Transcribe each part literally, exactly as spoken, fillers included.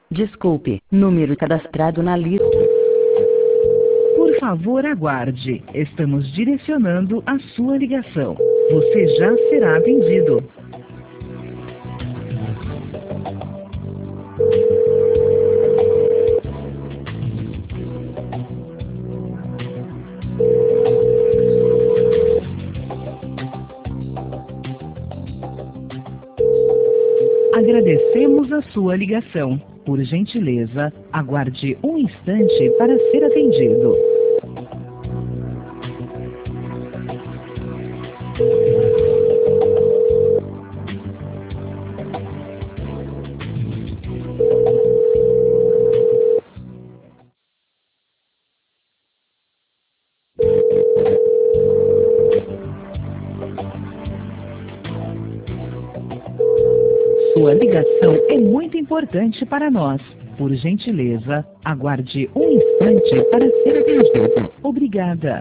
Desculpe, número cadastrado na lista. Por favor, aguarde. Estamos direcionando a sua ligação. Você já será atendido. Agradecemos a sua ligação. Por gentileza, aguarde um instante para ser atendido. Sua ligação é muito importante para nós. Por gentileza, aguarde um instante para ser atendido. Obrigada.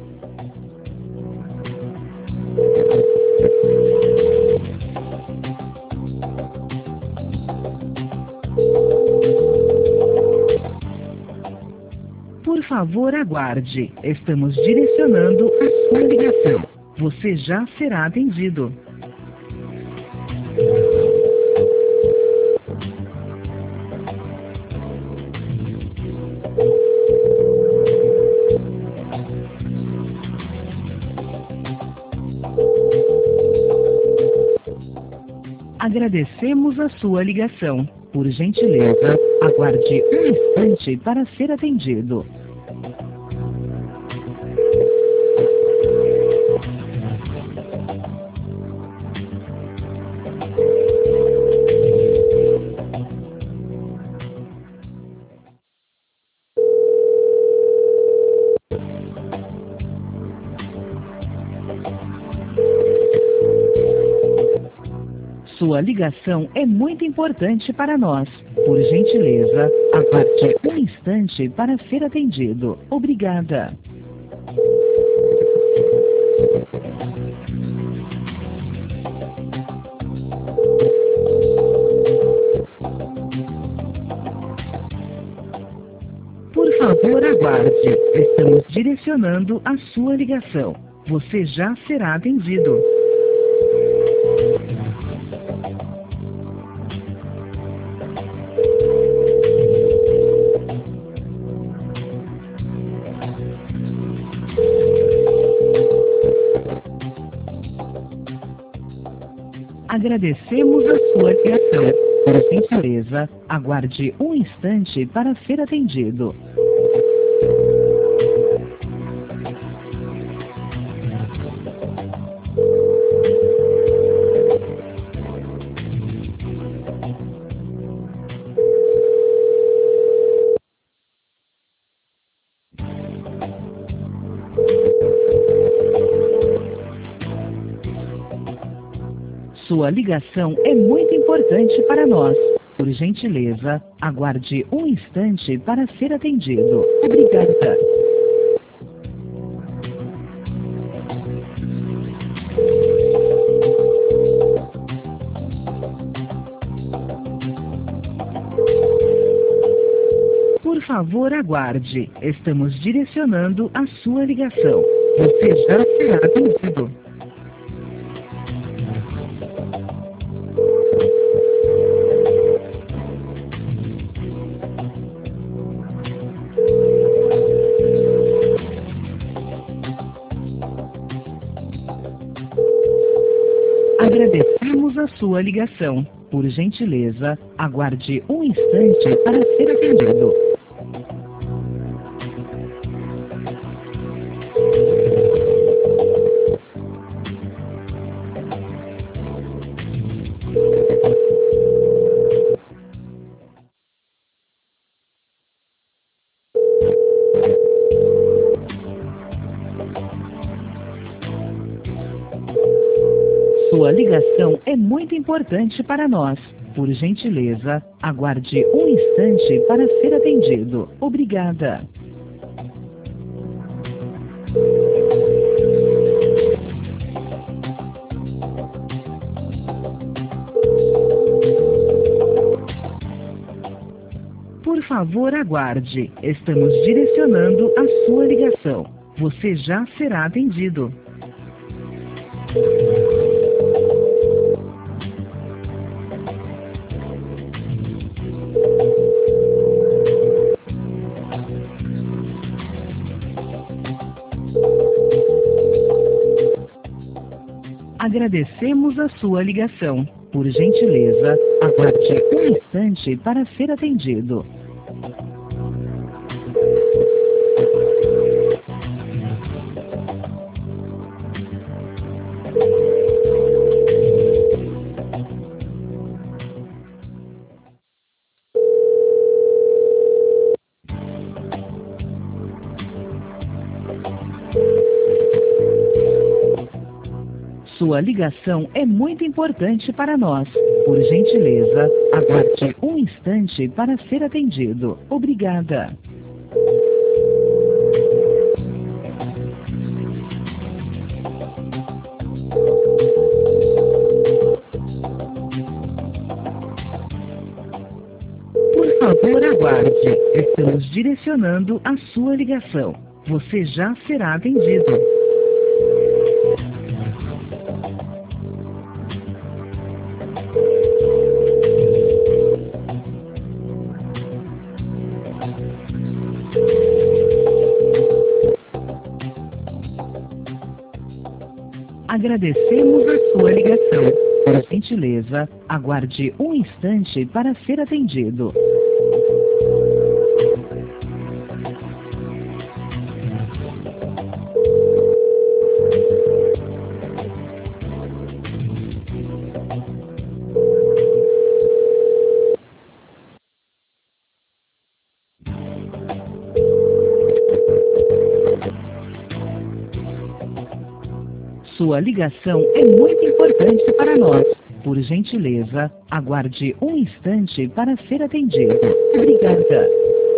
Por favor, aguarde. Estamos direcionando a sua ligação. Você já será atendido. Agradecemos a sua ligação. Por gentileza, aguarde um instante para ser atendido. Sua ligação é muito importante para nós. Por gentileza, aguarde um instante para ser atendido. Obrigada. Por favor, aguarde. Estamos direcionando a sua ligação. Você já será atendido. Agradecemos a sua ligação. Por gentileza, aguarde um instante para ser atendido. Sua ligação é muito importante para nós. Por gentileza, aguarde um instante para ser atendido. Obrigada. Por favor, aguarde. Estamos direcionando a sua ligação. Você já será atendido. Agradecemos a sua ligação. Por gentileza, aguarde um instante para ser atendido. Sua ligação é muito importante para nós. Por gentileza, aguarde um instante para ser atendido. Obrigada. Por favor, aguarde. Estamos direcionando a sua ligação. Você já será atendido. Agradecemos a sua ligação. Por gentileza, aguarde um instante para ser atendido. Sua ligação é muito importante para nós. Por gentileza, aguarde um instante para ser atendido. Obrigada. Por favor, aguarde. Estamos direcionando a sua ligação. Você já será atendido. Agradecemos a sua ligação. Por gentileza, aguarde um instante para ser atendido. Sua ligação é muito importante para nós. Por gentileza, aguarde um instante para ser atendido. Obrigada.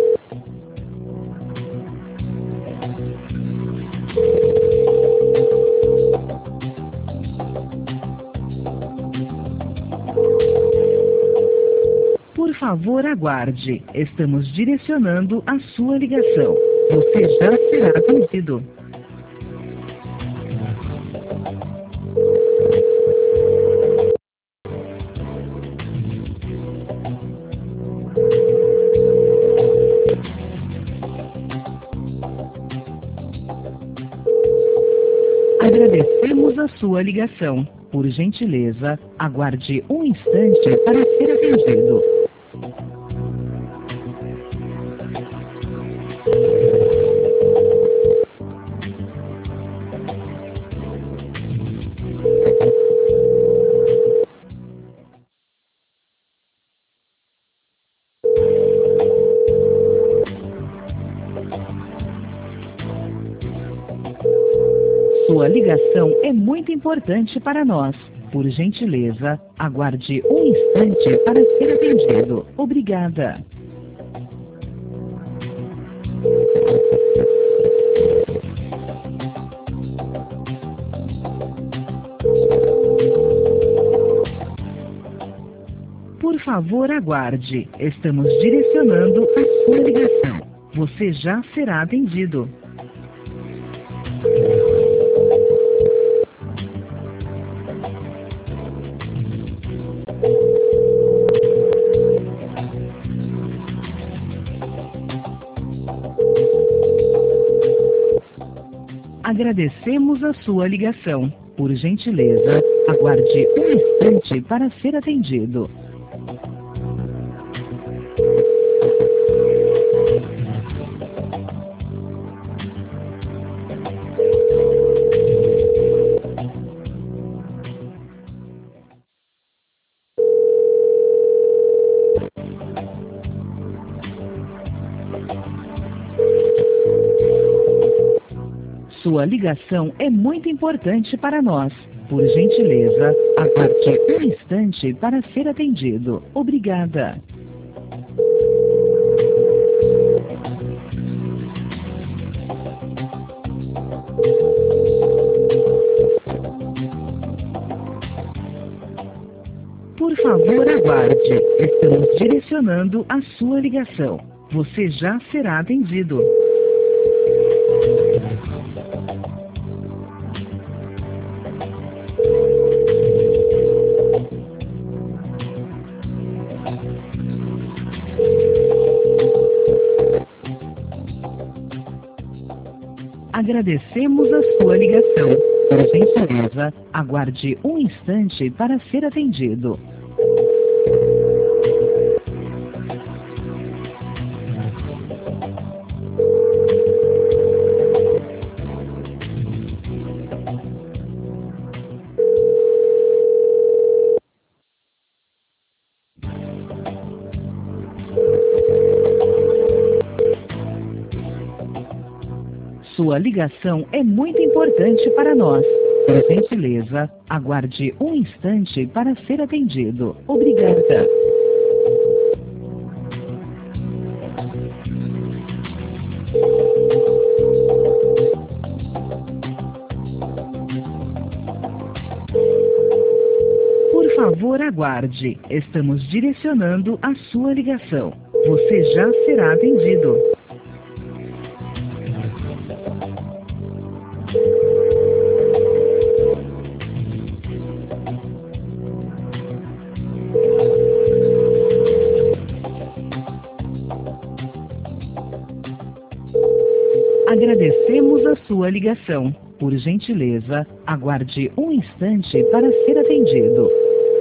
Por favor, aguarde. Estamos direcionando a sua ligação. Você já será atendido. Agradecemos a sua ligação. Por gentileza, aguarde um instante para ser atendido. Sua ligação é muito importante para nós. Por gentileza, aguarde um instante para ser atendido. Obrigada. Por favor, aguarde. Estamos direcionando a sua ligação. Você já será atendido. Agradecemos a sua ligação. Por gentileza, aguarde um instante para ser atendido. Sua ligação é muito importante para nós. Por gentileza, aguarde um instante para ser atendido. Obrigada. Por favor, favor, aguarde. Estamos direcionando a sua ligação. Você já será atendido. Agradecemos a sua ligação. Por gentileza, aguarde um instante para ser atendido. Sua ligação é muito importante para nós. Por gentileza, aguarde um instante para ser atendido. Obrigada. Por favor, aguarde. Estamos direcionando a sua ligação. Você já será atendido. Agradecemos a sua ligação. Por gentileza, aguarde um instante para ser atendido.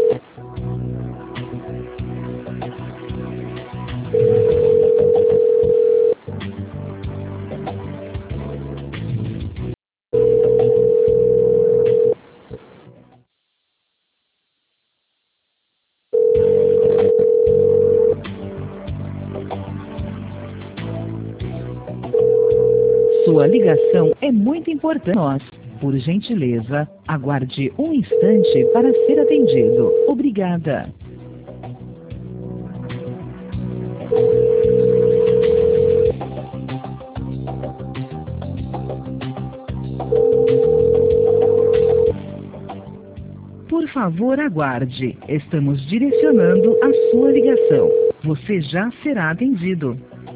Sua ligação é muito importante para nós. Por gentileza, aguarde um instante para ser atendido. Obrigada. Por favor, aguarde. Estamos direcionando a sua ligação. Você já será atendido.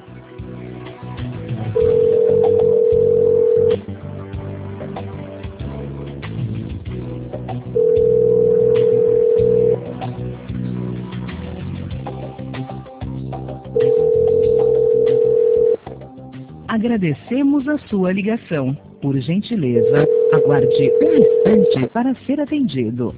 Agradecemos a sua ligação. Por gentileza, aguarde um instante para ser atendido.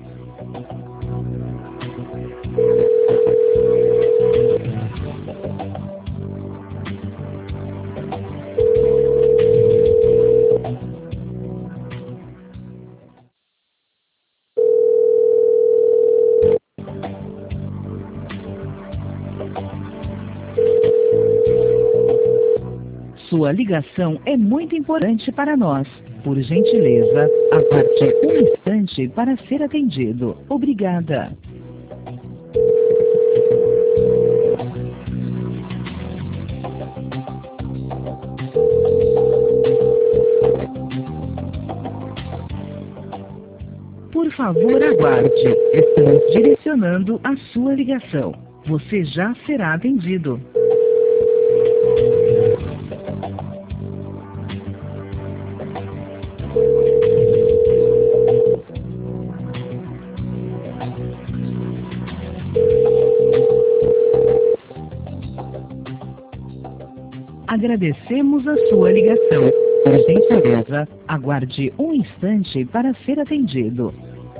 Sua ligação é muito importante para nós. Por gentileza, aguarde um instante para ser atendido. Obrigada. Por favor, aguarde. Estamos direcionando a sua ligação. Você já será atendido. Agradecemos a sua ligação. Por gentileza, aguarde um instante para ser atendido.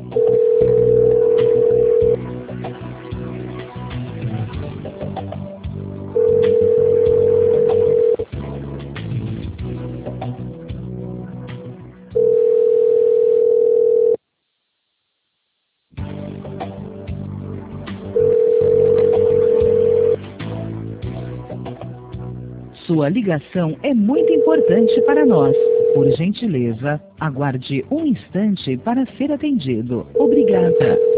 Sua ligação é muito importante para nós. Por gentileza, aguarde um instante para ser atendido. Obrigada.